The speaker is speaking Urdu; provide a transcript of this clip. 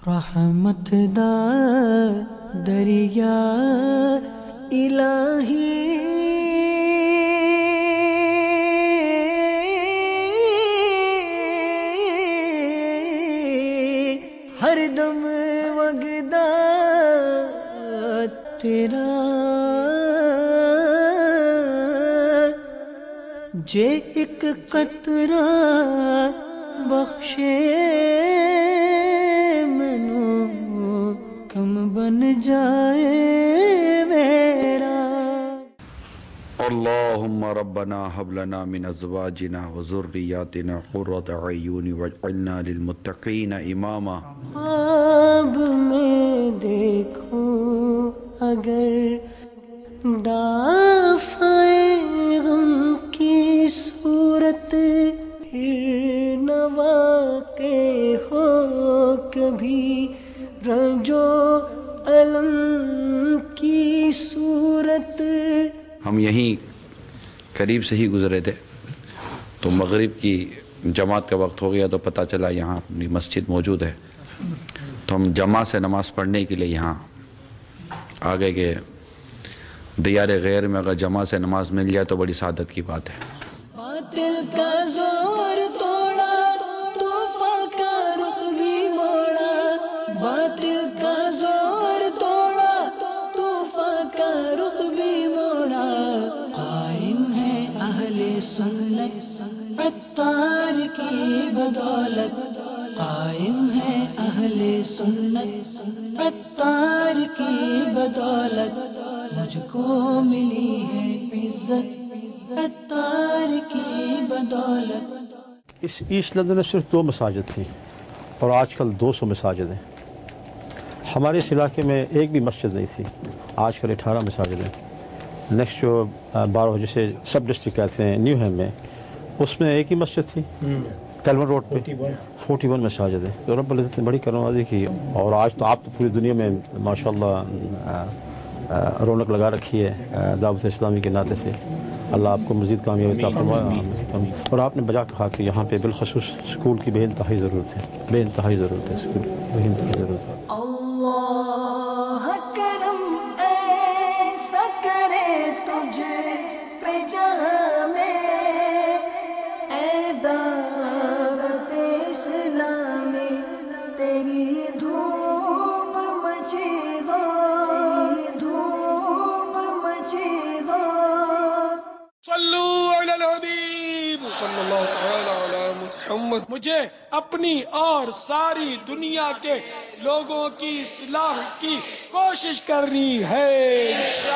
رحمت دا دریا الہی ہر دم وگدا تیرا جے ایک قطرہ بخشے منو کم بن جائے میرا. اللهم ربنا هب لنا من ازواجنا وذرياتنا قرة اعين واجعلنا للمتقين اماما. خواب میں دیکھوں اگر دافعِ غم کی صورت پھر نہ واقع ہو کبھی رنجو علم کی صورت. ہم یہیں قریب سے ہی گزرے تھے تو مغرب کی جماعت کا وقت ہو گیا تو پتہ چلا یہاں اپنی مسجد موجود ہے تو ہم جماعت سے نماز پڑھنے کے لیے یہاں آگے کے دیار غیر میں اگر جماعت سے نماز مل جائے تو بڑی سعادت کی بات ہے. باطل کا زور توڑا طوفان کا رخ بھی موڑا. باطل کا زور توڑا طوفان کا رخ بھی موڑا. قائم ہے اہل سنت عطار کی بدولت. قائم ہے اہل سنت عطار کی بدولت. مجھ کو ملی ہے عزت عطار کی بدولت. اس ایسٹ لندن میں صرف 2 مساجد تھیں اور آج کل 200 مساجد ہیں. ہمارے اس علاقے میں ایک بھی مسجد نہیں تھی، آج کل 18 مساجد ہیں. نیکسٹ جو 12 جسے سب ڈسٹرکٹ کہتے ہیں نیو ہیم میں، اس میں ایک ہی مسجد تھی کیلون روڈ پہ. 41 مساجد ہیں. تو رب العزت نے بڑی کرموازی کی اور آج تو آپ تو پوری دنیا میں ماشاءاللہ رونق لگا رکھی ہے دعوت اسلامی کے ناطے سے. اللہ آپ کو مزید کامیابی عطا فرمائے. اور آپ نے بجا کہا کہ یہاں پہ بالخصوص اسکول کی بے انتہائی ضرورت ہے، بے انتہائی ضرورت ہے، اسکول بے انتہائی ضرورت ہے. اللہ کرم ایسا کرے تجھ پہ جہاں میں اے دعوت اسلامی تیری دھوم مچی دو. صلو علی الحبیب صلی اللہ تعالی علی محمد. مجھے اپنی اور ساری دنیا کے لوگوں کی اصلاح کی کوشش کرنی ہے.